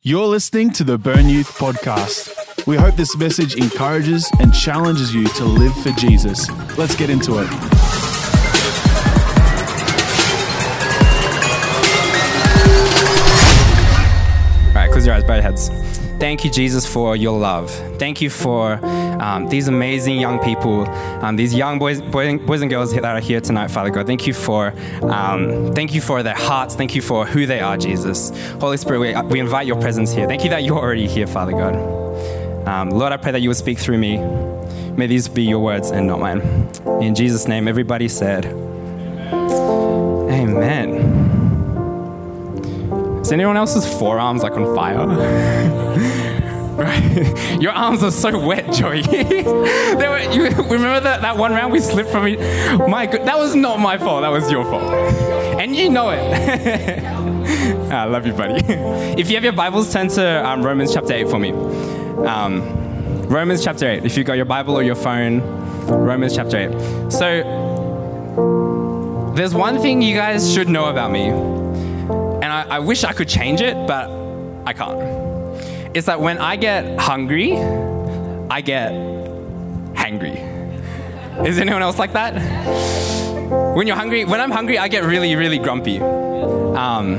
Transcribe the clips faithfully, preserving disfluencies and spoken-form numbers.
You're listening to the Burn Youth Podcast. We hope this message encourages and challenges you to live for Jesus. Let's get into it. All right, close your eyes, bow your heads. Thank you, Jesus, for your love. Thank you for um, these amazing young people, um, these young boys, boys, boys and girls that are here tonight, Father God. Thank you for, um, thank you for their hearts. Thank you for who they are, Jesus. Holy Spirit, we, we invite your presence here. Thank you that you're already here, Father God. Um, Lord, I pray that you would speak through me. May these be your words and not mine. In Jesus' name, everybody said, Amen. Amen. Is anyone else's forearms like on fire? Right. Your arms are so wet, Joey. They were, you remember that, that one round we slipped from it? My God, that was not my fault. That was your fault. And you know it. I love you, buddy. If you have your Bibles, turn to um, Romans chapter eight for me. Um, Romans chapter eight. If you've got your Bible or your phone, Romans chapter eight. So, there's one thing you guys should know about me. And I, I wish I could change it, but I can't. It's that when I get hungry, I get hangry. Is anyone else like that? When you're hungry, when I'm hungry, I get really, really grumpy. Um,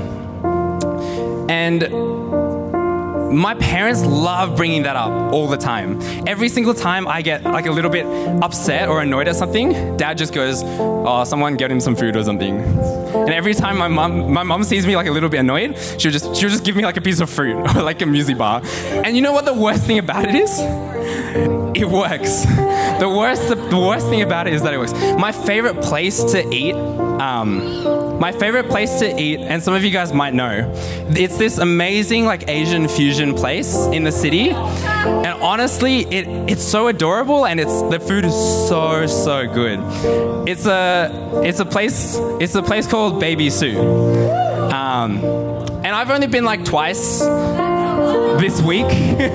and my parents love bringing that up all the time. Every single time I get like a little bit upset or annoyed at something, Dad just goes, "Oh, someone get him some food or something." And every time my mom, my mom sees me like a little bit annoyed, she'll just she'll just give me like a piece of fruit or like a muesli bar. And you know what the worst thing about it is? It works. The worst, the, the worst thing about it is that it works. My favorite place to eat, um, my favorite place to eat, and some of you guys might know, it's this amazing like Asian fusion place in the city. And honestly, it it's so adorable, and it's the food is so so good. It's a it's a place it's a place called Baby Sue, um, and I've only been like twice this week.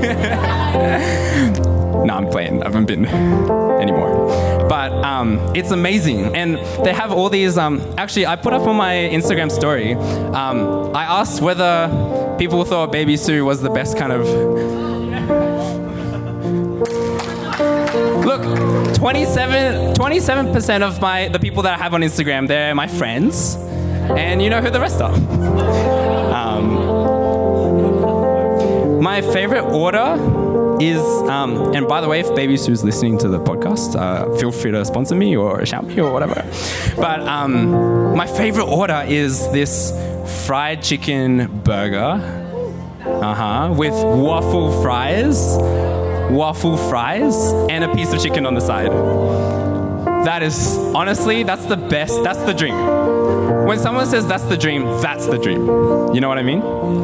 No, I'm playing. I haven't been anymore. But um, it's amazing. And they have all these... Um, actually, I put up on my Instagram story, um, I asked whether people thought Baby Sue was the best kind of... Look, twenty-seven percent of my the people that I have on Instagram, they're my friends. And you know who the rest are. Um, my favorite order... is, um, and by the way, if Baby Sue's listening to the podcast, uh, feel free to sponsor me or shout me or whatever. But um, my favorite order is this fried chicken burger, uh-huh, with waffle fries, waffle fries, and a piece of chicken on the side. That is, honestly, that's the best, that's the dream. When someone says that's the dream, that's the dream. You know what I mean?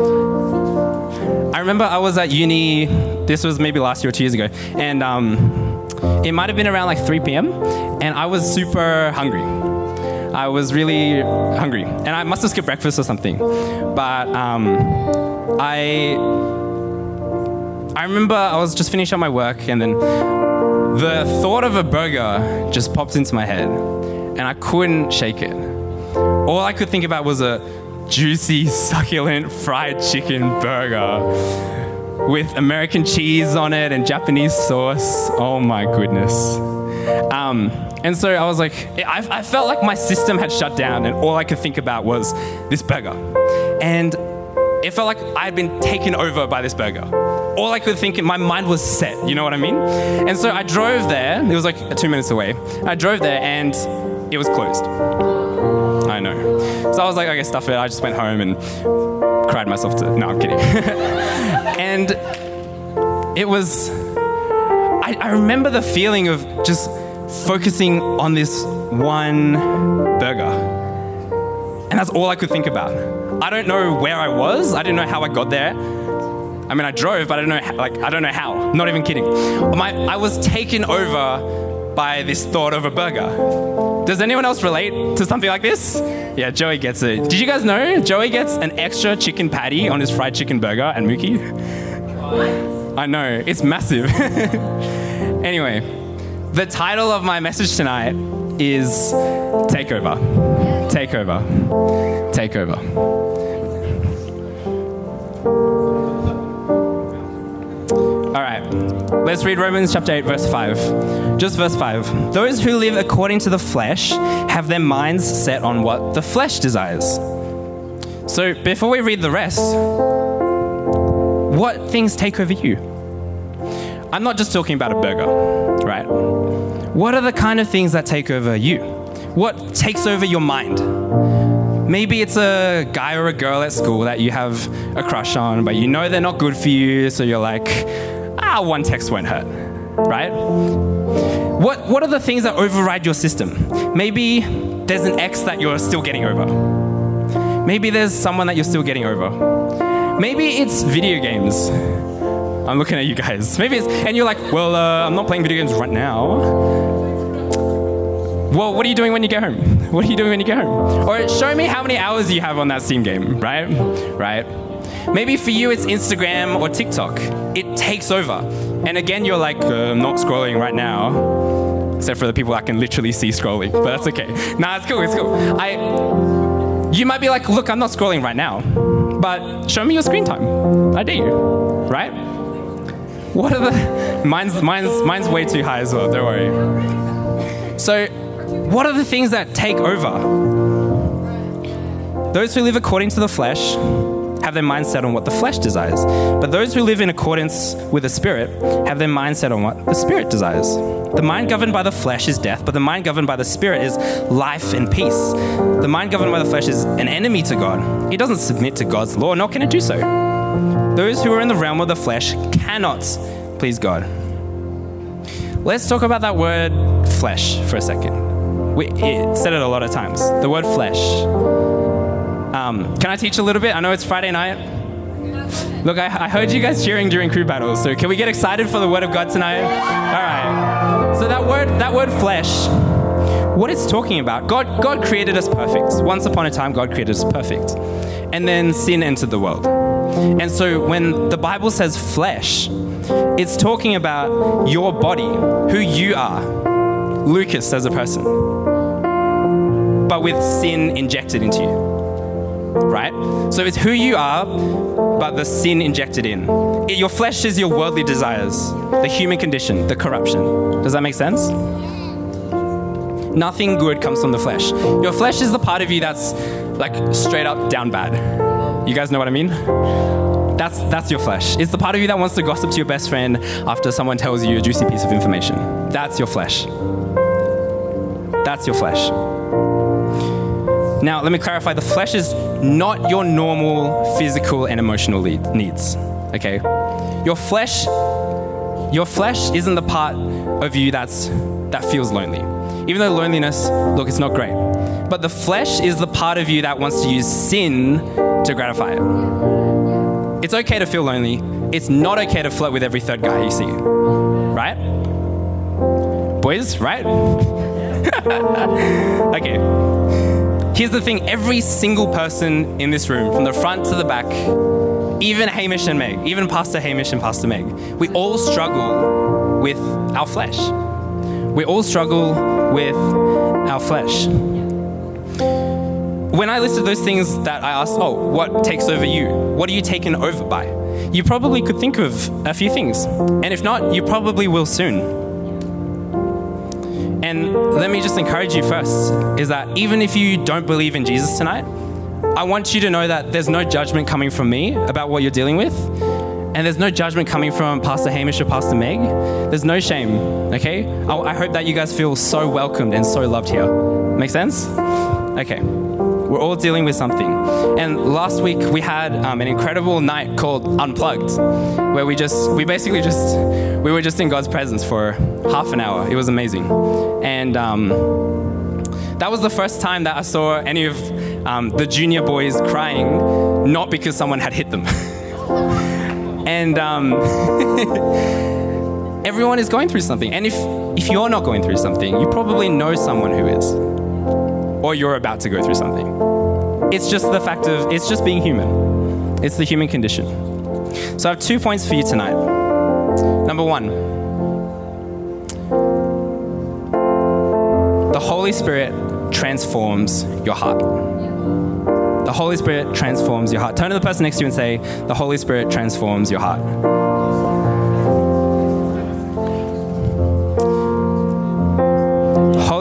I remember I was at uni, this was maybe last year or two years ago, and um, it might have been around like three p.m. and I was super hungry. I was really hungry, and I must have skipped breakfast or something. But um, I, I remember I was just finishing up my work, and then the thought of a burger just popped into my head, and I couldn't shake it. All I could think about was a juicy, succulent fried chicken burger with American cheese on it and Japanese sauce. Oh my goodness. Um, and so I was like, I, I felt like my system had shut down, and all I could think about was this burger. And it felt like I had been taken over by this burger. All I could think, my mind was set, you know what I mean? And so I drove there, it was like two minutes away. I drove there and it was closed. I know. So I was like, okay, stuff it. I just went home and cried myself to... No, I'm kidding. And it was... I, I remember the feeling of just focusing on this one burger. And that's all I could think about. I don't know where I was. I didn't know how I got there. I mean, I drove, but I don't know, how, like, I don't know how. Not even kidding. My, I was taken over by this thought of a burger. Does anyone else relate to something like this? Yeah, Joey gets it. Did you guys know Joey gets an extra chicken patty on his fried chicken burger and Mookie? I know, it's massive. Anyway, the title of my message tonight is Takeover. Takeover. Takeover. Let's read Romans chapter eight, verse five. Just verse five. Those who live according to the flesh have their minds set on what the flesh desires. So before we read the rest, what things take over you? I'm not just talking about a burger, right? What are the kind of things that take over you? What takes over your mind? Maybe it's a guy or a girl at school that you have a crush on, but you know they're not good for you, so you're like, ah, one text won't hurt, right? What, what are the things that override your system? Maybe there's an ex that you're still getting over. Maybe there's someone that you're still getting over. Maybe it's video games. I'm looking at you guys. Maybe it's, and you're like, well, uh, I'm not playing video games right now. Well, what are you doing when you get home? What are you doing when you get home? Or show me how many hours you have on that Steam game, right? Right? Maybe for you it's Instagram or TikTok. It takes over. And again, you're like, uh, I'm not scrolling right now. Except for the people I can literally see scrolling, but that's okay. Nah, it's cool, it's cool. I, you might be like, look, I'm not scrolling right now, but show me your screen time. I dare you, right? What are the, mine's, mine's, mine's way too high as well, don't worry. So, what are the things that take over? Those who live according to the flesh have their mind set on what the flesh desires. But those who live in accordance with the Spirit have their mind set on what the Spirit desires. The mind governed by the flesh is death, but the mind governed by the Spirit is life and peace. The mind governed by the flesh is an enemy to God. It doesn't submit to God's law, nor can it do so. Those who are in the realm of the flesh cannot please God. Let's talk about that word flesh for a second. We it said it a lot of times. The word flesh. Um, can I teach a little bit? I know it's Friday night. Look, I, I heard you guys cheering during crew battles, so can we get excited for the word of God tonight? All right. So that word, that word flesh, what it's talking about, God, God created us perfect. Once upon a time, God created us perfect. And then sin entered the world. And so when the Bible says flesh, it's talking about your body, who you are, Lucas as a person, but with sin injected into you, right? So it's who you are, but the sin injected in. Your flesh is your worldly desires, the human condition, the corruption. Does that make sense? Nothing good comes from the flesh. Your flesh is the part of you that's like straight up down bad. You guys know what I mean? That's that's your flesh. It's the part of you that wants to gossip to your best friend after someone tells you a juicy piece of information. That's your flesh. That's your flesh. Now, let me clarify. The flesh is not your normal physical and emotional needs, okay? Your flesh, your flesh isn't the part of you that's that feels lonely. Even though loneliness, look, it's not great. But the flesh is the part of you that wants to use sin to gratify it. It's okay to feel lonely. It's not okay to flirt with every third guy you see. Right? Boys, right? Okay. Here's the thing. Every single person in this room, from the front to the back, even Hamish and Meg, even Pastor Hamish and Pastor Meg, we all struggle with our flesh. We all struggle with our flesh. When I listed those things that I asked, oh, what takes over you? What are you taken over by? You probably could think of a few things. And if not, you probably will soon. And let me just encourage you first, is that even if you don't believe in Jesus tonight, I want you to know that there's no judgment coming from me about what you're dealing with. And there's no judgment coming from Pastor Hamish or Pastor Meg. There's no shame, okay? I, I hope that you guys feel so welcomed and so loved here. Make sense? Okay. We're all dealing with something. And last week we had um, an incredible night called Unplugged, where we just, we basically just, we were just in God's presence for half an hour. It was amazing. And um, that was the first time that I saw any of um, the junior boys crying, not because someone had hit them. And um, everyone is going through something. And if, if you're not going through something, you probably know someone who is. Or you're about to go through something. It's just the fact of, it's just being human. It's the human condition. So I have two points for you tonight. Number one, the Holy Spirit transforms your heart. The Holy Spirit transforms your heart. Turn to the person next to you and say, the Holy Spirit transforms your heart.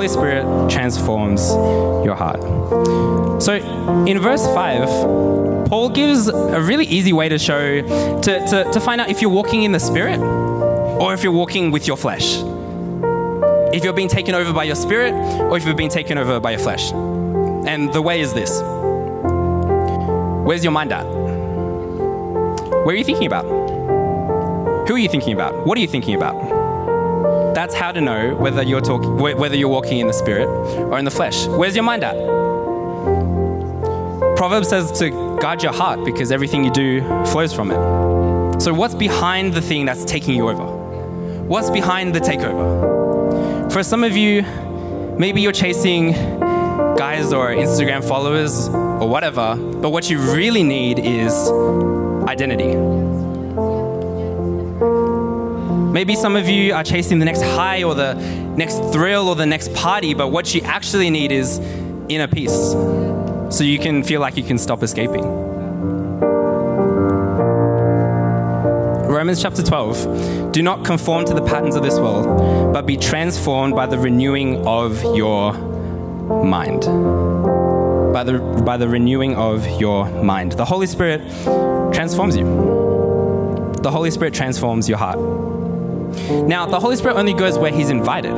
Holy Spirit transforms your heart. So in verse five, Paul gives a really easy way to show, to, to, to find out if you're walking in the Spirit or if you're walking with your flesh. If you're being taken over by your spirit or if you're being taken over by your flesh. And the way is this. Where's your mind at? Where are you thinking about? Who are you thinking about? What are you thinking about? That's how to know whether you're talking, whether you're walking in the Spirit or in the flesh. Where's your mind at? Proverbs says to guard your heart because everything you do flows from it. So what's behind the thing that's taking you over? What's behind the takeover? For some of you, maybe you're chasing guys or Instagram followers or whatever, but what you really need is identity. Maybe some of you are chasing the next high or the next thrill or the next party, but what you actually need is inner peace, so you can feel like you can stop escaping. Romans chapter twelve, do not conform to the patterns of this world, but be transformed by the renewing of your mind. By the, by the renewing of your mind. The Holy Spirit transforms you. The Holy Spirit transforms your heart. Now, the Holy Spirit only goes where He's invited.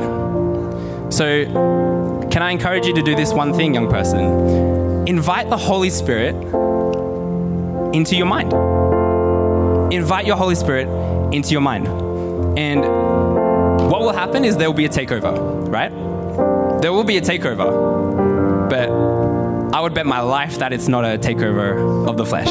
So, can I encourage you to do this one thing, young person? Invite the Holy Spirit into your mind. Invite your Holy Spirit into your mind. And what will happen is there will be a takeover, right? There will be a takeover. But I would bet my life that it's not a takeover of the flesh.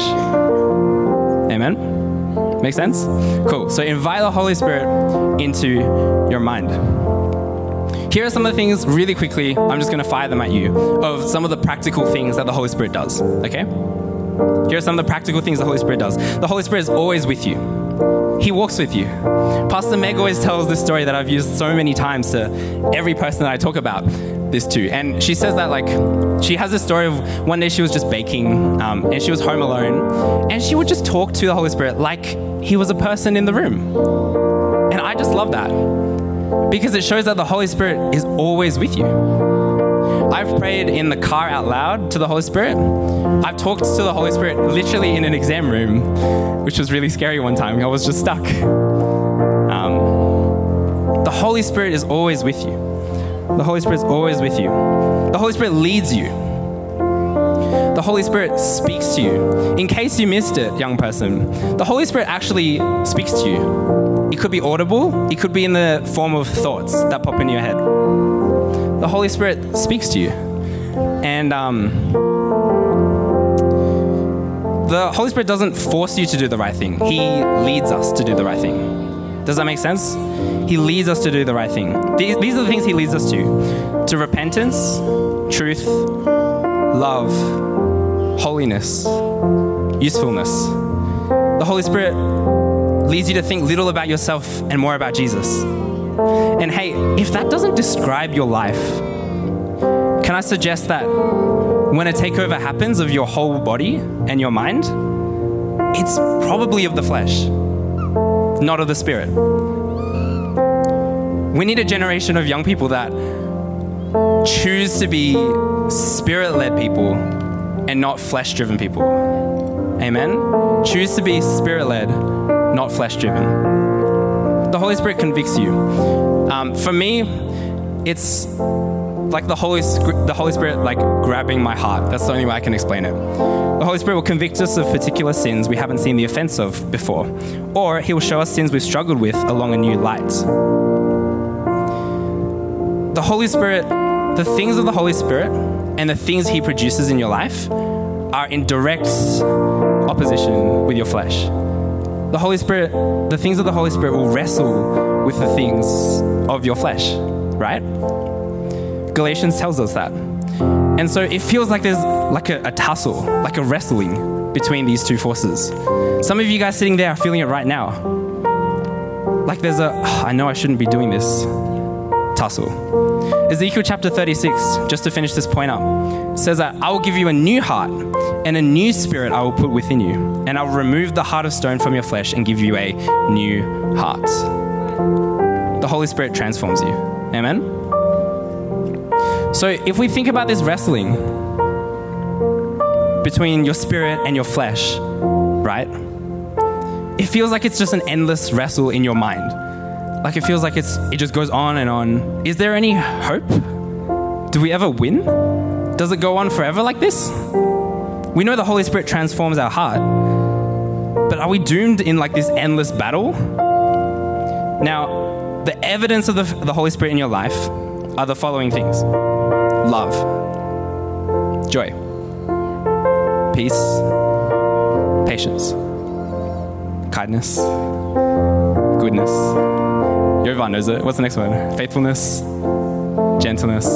Amen? Make sense? Cool. So invite the Holy Spirit into your mind. Here are some of the things, really quickly, I'm just going to fire them at you, of some of the practical things that the Holy Spirit does, okay? Here are some of the practical things the Holy Spirit does. The Holy Spirit is always with you. He walks with you. Pastor Meg always tells this story that I've used so many times to every person that I talk about this to. And she says that, like, she has this story of one day she was just baking um, and she was home alone, and she would just talk to the Holy Spirit like He was a person in the room. And I just love that because it shows that the Holy Spirit is always with you. I've prayed in the car out loud to the Holy Spirit. I've talked to the Holy Spirit literally in an exam room, which was really scary one time. I was just stuck. Um, the Holy Spirit is always with you. The Holy Spirit is always with you. The Holy Spirit leads you. The Holy Spirit speaks to you. In case you missed it, young person, the Holy Spirit actually speaks to you. It could be audible. It could be in the form of thoughts that pop in your head. The Holy Spirit speaks to you. And um, the Holy Spirit doesn't force you to do the right thing. He leads us to do the right thing. Does that make sense? He leads us to do the right thing. These, these are the things He leads us to. To repentance, truth, love, holiness, usefulness. The Holy Spirit leads you to think little about yourself and more about Jesus. And hey, if that doesn't describe your life, can I suggest that when a takeover happens of your whole body and your mind, it's probably of the flesh, not of the Spirit. We need a generation of young people that choose to be Spirit-led people and not flesh-driven people. Amen? Choose to be Spirit-led, not flesh-driven. The Holy Spirit convicts you. Um, for me, it's like the Holy, the Holy Spirit like grabbing my heart. That's the only way I can explain it. The Holy Spirit will convict us of particular sins we haven't seen the offense of before, or He will show us sins we've struggled with along a new light. The Holy Spirit, the things of the Holy Spirit and the things He produces in your life are in direct opposition with your flesh. The Holy Spirit, the things of the Holy Spirit will wrestle with the things of your flesh, right? Galatians tells us that. And so it feels like there's like a, a tussle, like a wrestling between these two forces. Some of you guys sitting there are feeling it right now. Like there's a, oh, I know I shouldn't be doing this tussle. Ezekiel chapter thirty-six, just to finish this point up, says that I will give you a new heart and a new spirit I will put within you. And I will remove the heart of stone from your flesh and give you a new heart. The Holy Spirit transforms you. Amen? So if we think about this wrestling between your spirit and your flesh, right? It feels like it's just an endless wrestle in your mind. Like it feels like it's it just goes on and on. Is there any hope? Do we ever win? Does it go on forever like this? We know the Holy Spirit transforms our heart, but are we doomed in like this endless battle? Now, the evidence of the, the Holy Spirit in your life are the following things: love, joy, peace, patience, kindness, goodness. Yovan knows it. What's the next one? Faithfulness, gentleness.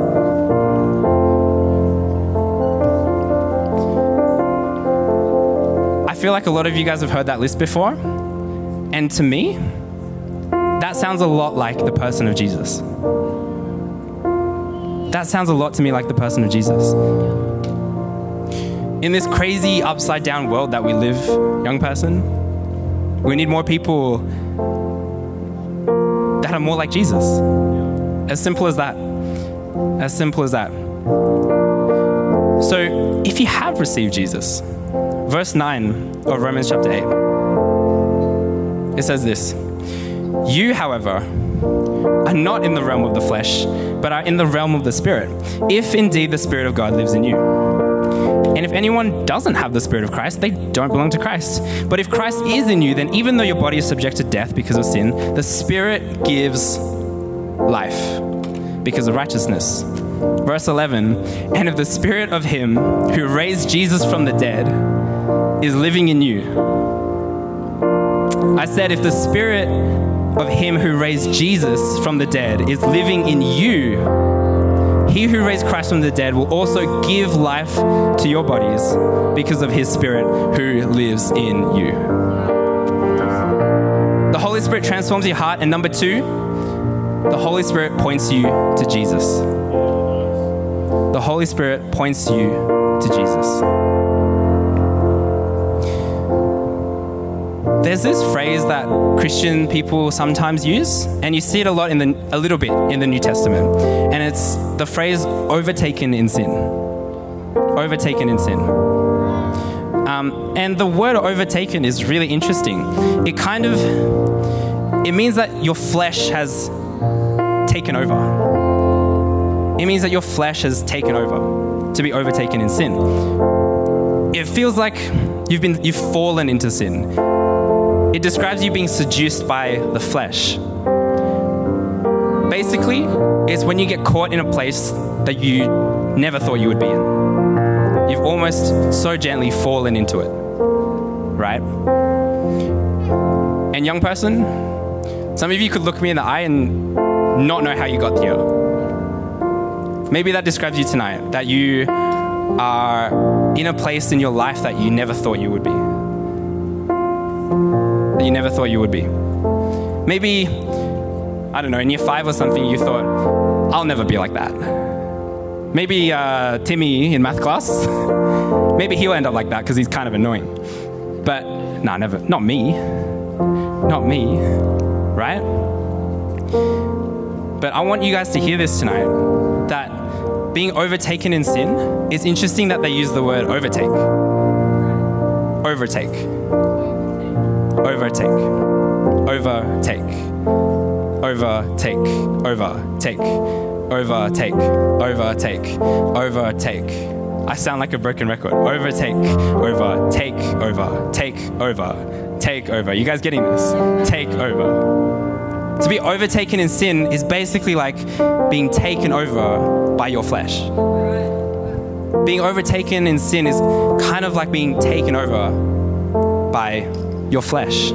I feel like a lot of you guys have heard that list before. And to me, that sounds a lot like the person of Jesus. That sounds a lot to me like the person of Jesus. In this crazy upside down world that we live, young person, we need more people that are more like Jesus. As simple as that. As simple as that. So, if you have received Jesus, verse nine of Romans chapter eight, it says this: "You, however, are not in the realm of the flesh, but are in the realm of the Spirit, if indeed the Spirit of God lives in you. And if anyone doesn't have the Spirit of Christ, they don't belong to Christ. But if Christ is in you, then even though your body is subject to death because of sin, the Spirit gives life because of righteousness." Verse eleven, "And if the Spirit of him who raised Jesus from the dead is living in you." I said, if the Spirit of him who raised Jesus from the dead is living in you, he who raised Christ from the dead will also give life to your bodies because of his Spirit who lives in you. The Holy Spirit transforms your heart. And number two, the Holy Spirit points you to Jesus. The Holy Spirit points you to Jesus. There's this phrase that Christian people sometimes use, and you see it a lot in the, a little bit in the New Testament, and it's the phrase "overtaken in sin." Overtaken in sin. Um, and the word "overtaken" is really interesting. It kind of, it means that your flesh has taken over. It means that your flesh has taken over, to be overtaken in sin. It feels like you've been, you've fallen into sin. It describes you being seduced by the flesh. Basically, it's when you get caught in a place that you never thought you would be in. You've almost so gently fallen into it, right? And young person, some of you could look me in the eye and not know how you got here. Maybe that describes you tonight, that you are in a place in your life that you never thought you would be. That you never thought you would be. Maybe, I don't know, in year five or something, you thought, I'll never be like that. Maybe uh, Timmy in math class, maybe he'll end up like that because he's kind of annoying. But, nah, never, not me. Not me, right? But I want you guys to hear this tonight, that being overtaken in sin, it's interesting that they use the word overtake. Overtake. Overtake, overtake, overtake, overtake, overtake, overtake, overtake. I sound like a broken record. Overtake, over, take over, take over, take over. You guys getting this? Take over. To be overtaken in sin is basically like being taken over by your flesh. Being overtaken in sin is kind of like being taken over by your flesh.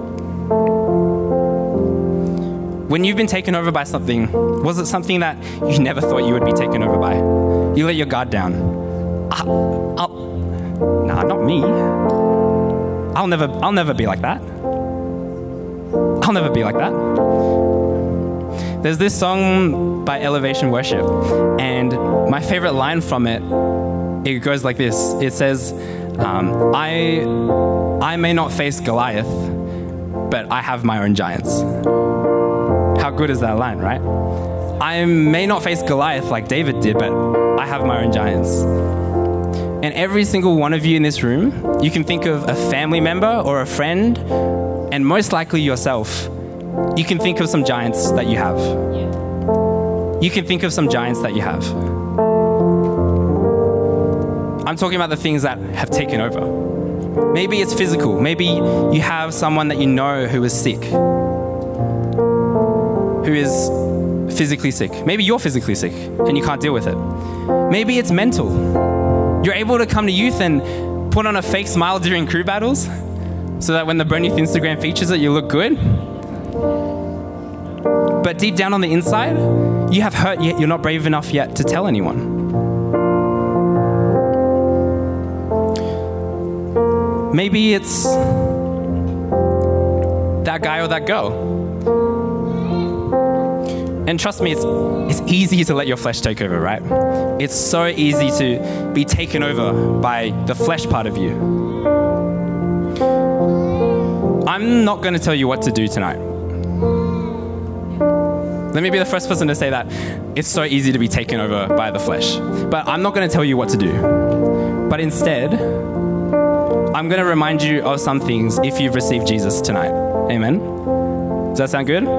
When you've been taken over by something, was it something that you never thought you would be taken over by? You let your guard down. I'll, I'll, nah, not me. I'll never, I'll never be like that. I'll never be like that. There's this song by Elevation Worship, and my favorite line from it, it goes like this. It says, um, I, I may not face Goliath, but I have my own giants. How good is that line, right? I may not face Goliath like David did, but I have my own giants. And every single one of you in this room, you can think of a family member or a friend, and most likely yourself. You can think of some giants that you have. You can think of some giants that you have. I'm talking about the things that have taken over. Maybe it's physical. Maybe you have someone that you know who is sick, who is physically sick. Maybe you're physically sick and you can't deal with it. Maybe it's mental. You're able to come to youth and put on a fake smile during crew battles so that when the Burn Youth Instagram features it, you look good. But deep down on the inside, you have hurt yet you're not brave enough yet to tell anyone. Maybe it's that guy or that girl. And trust me, it's, it's easy to let your flesh take over, right? It's so easy to be taken over by the flesh part of you. I'm not going to tell you what to do tonight. Let me be the first person to say that. It's so easy to be taken over by the flesh. But I'm not going to tell you what to do. But instead, I'm going to remind you of some things if you've received Jesus tonight. Amen? Does that sound good?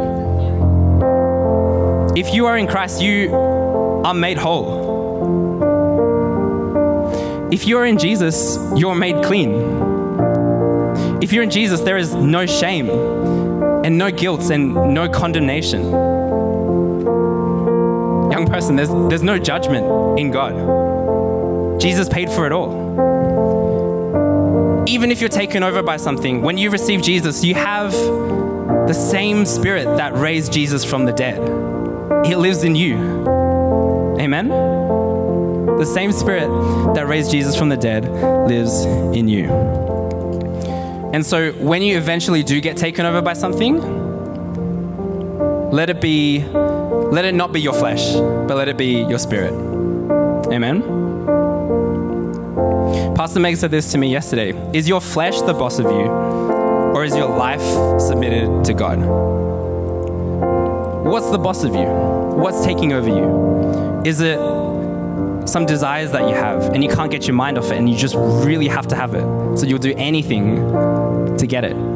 If you are in Christ, you are made whole. If you are in Jesus, you're made clean. If you're in Jesus, there is no shame and no guilt and no condemnation. Young person, there's, there's no judgment in God. Jesus paid for it all. Even if you're taken over by something, when you receive Jesus, you have the same spirit that raised Jesus from the dead. It lives in you. Amen? The same spirit that raised Jesus from the dead lives in you. And so when you eventually do get taken over by something, let it be, let it not be your flesh, but let it be your spirit. Amen? Pastor Meg said this to me yesterday. Is your flesh the boss of you, or is your life submitted to God? What's the boss of you? What's taking over you? Is it some desires that you have and you can't get your mind off it and you just really have to have it, so you'll do anything to get it?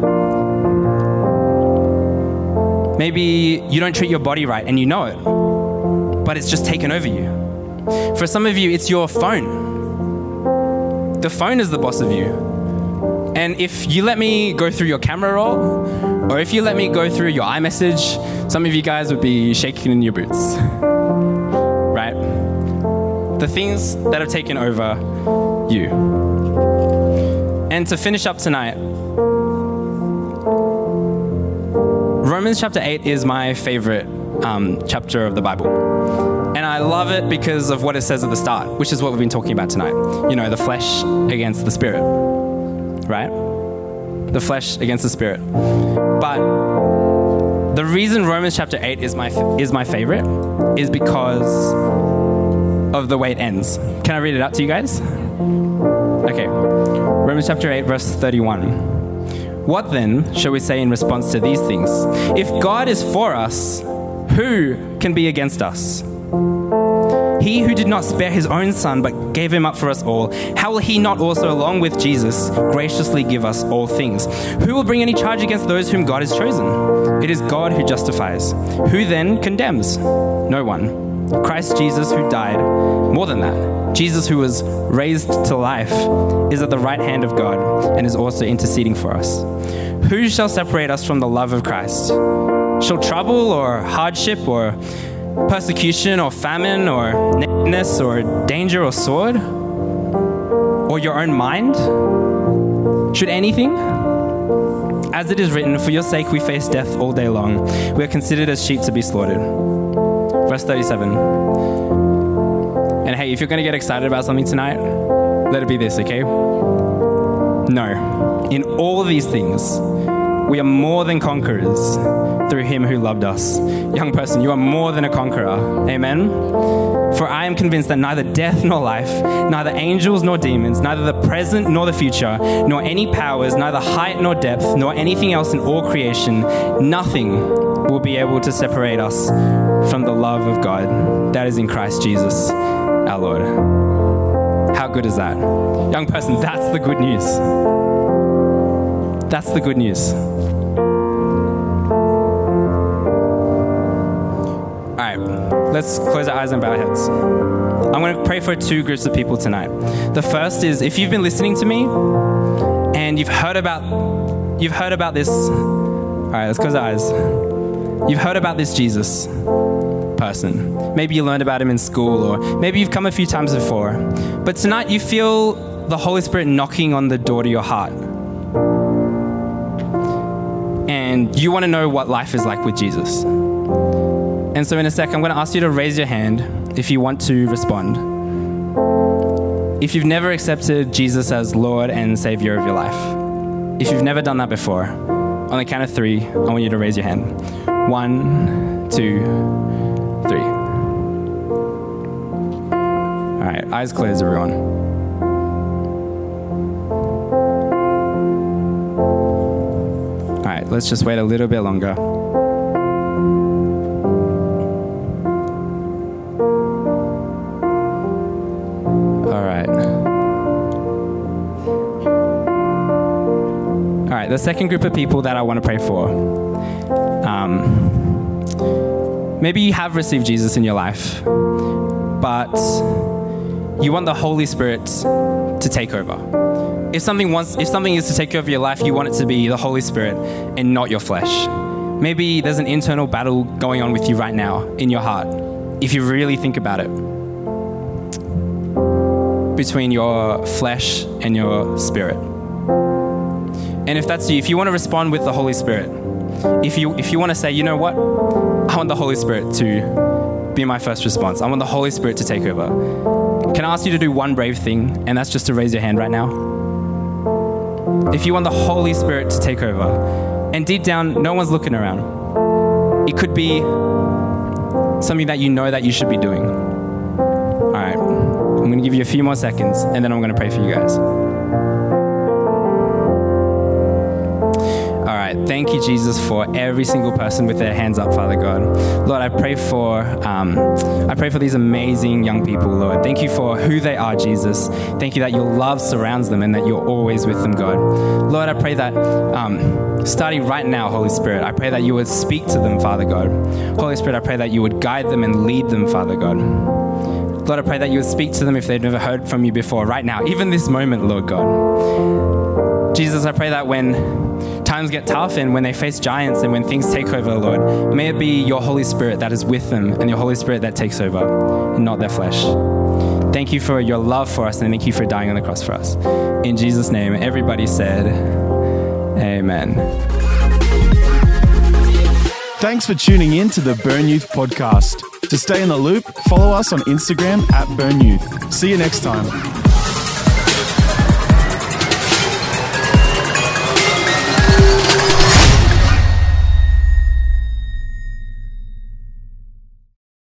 Maybe you don't treat your body right and you know it, but it's just taken over you. For some of you, it's your phone. The phone is the boss of you. And if you let me go through your camera roll, or if you let me go through your iMessage, some of you guys would be shaking in your boots, right? The things that have taken over you. And to finish up tonight, Romans chapter eight is my favorite um, chapter of the Bible. And I love it because of what it says at the start, which is what we've been talking about tonight. You know, the flesh against the spirit, right? The flesh against the spirit. But the reason Romans chapter eight is my is my favorite is because of the way it ends. Can I read it out to you guys? Okay. Romans chapter eight, verse thirty-one. What then shall we say in response to these things? If God is for us, who can be against us? He who did not spare his own son, but gave him up for us all, how will he not also, along with Jesus, graciously give us all things? Who will bring any charge against those whom God has chosen? It is God who justifies. Who then condemns? No one. Christ Jesus, who died, more than that, Jesus who was raised to life, is at the right hand of God and is also interceding for us. Who shall separate us from the love of Christ? Shall trouble or hardship or persecution or famine or nakedness or danger or sword? Or your own mind? Should anything? As it is written, for your sake we face death all day long. We are considered as sheep to be slaughtered. Verse thirty-seven. And hey, if you're going to get excited about something tonight, let it be this, okay? No. In all of these things, we are more than conquerors through him who loved us. Young person, you are more than a conqueror. Amen? For I am convinced that neither death nor life, neither angels nor demons, neither the present nor the future, nor any powers, neither height nor depth, nor anything else in all creation, nothing will be able to separate us from the love of God that is in Christ Jesus, our Lord. How good is that? Young person, that's the good news. That's the good news. All right, let's close our eyes and bow our heads. I'm going to pray for two groups of people tonight. The first is, if you've been listening to me and you've heard about you've heard about this. All right, let's close our eyes. You've heard about this Jesus person. Maybe you learned about him in school, or maybe you've come a few times before. But tonight you feel the Holy Spirit knocking on the door to your heart. And you want to know what life is like with Jesus. And so in a sec, I'm going to ask you to raise your hand if you want to respond. If you've never accepted Jesus as Lord and Savior of your life, if you've never done that before, on the count of three, I want you to raise your hand. One, two, three. All right, eyes closed, everyone. All right, let's just wait a little bit longer. All right. All right, the second group of people that I want to pray for. Um, maybe you have received Jesus in your life, but you want the Holy Spirit to take over. If something wants, if something is to take over your life, you want it to be the Holy Spirit and not your flesh. Maybe there's an internal battle going on with you right now in your heart, if you really think about it, between your flesh and your spirit. And if that's you, if you want to respond with the Holy Spirit, if you if you want to say, you know what, I want the Holy Spirit to be my first response. I want the Holy Spirit to take over. Can I ask you to do one brave thing, and that's just to raise your hand right now? If you want the Holy Spirit to take over, and deep down, no one's looking around. It could be something that you know that you should be doing. All right, I'm going to give you a few more seconds, and then I'm going to pray for you guys. All right, thank you, Jesus, for every single person with their hands up, Father God. Lord, I pray for um, I pray for these amazing young people, Lord. Thank you for who they are, Jesus. Thank you that your love surrounds them and that you're always with them, God. Lord, I pray that um, starting right now, Holy Spirit, I pray that you would speak to them, Father God. Holy Spirit, I pray that you would guide them and lead them, Father God. Lord, I pray that you would speak to them if they've never heard from you before, right now, even this moment, Lord God. Jesus, I pray that when times get tough and when they face giants and when things take over, Lord, may it be your Holy Spirit that is with them and your Holy Spirit that takes over and not their flesh. Thank you for your love for us, and thank you for dying on the cross for us. In Jesus' name, everybody said, amen. Thanks for tuning in to the Burn Youth podcast. To stay in the loop, follow us on Instagram at Burn Youth. See you next time.